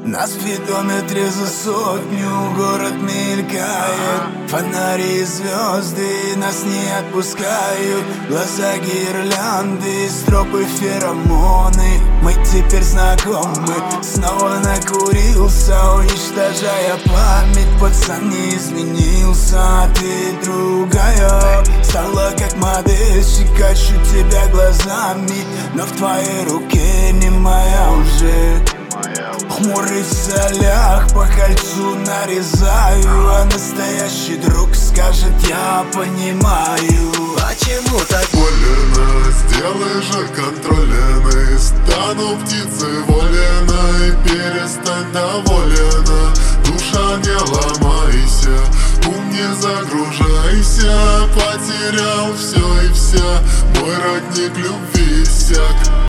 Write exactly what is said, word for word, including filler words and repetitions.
На спидометре за сотню город мелькает, фонари и звезды нас не отпускают. Глаза гирлянды, стропы феромоны. Мы теперь знакомы. Снова накурился, уничтожая память. Пацан не изменился, а ты другая. Стала как модель, щекочу тебя глазами, но в твоей руке не моя уже. Хмурый в солях, по кольцу нарезаю, а настоящий друг скажет: я понимаю. Почему так больно? Сделай же контролленной. Стану птицей воленой, перестань доволена. Душа, не ломайся, ум не загружайся. Потерял все и вся, мой родник любви иссяк.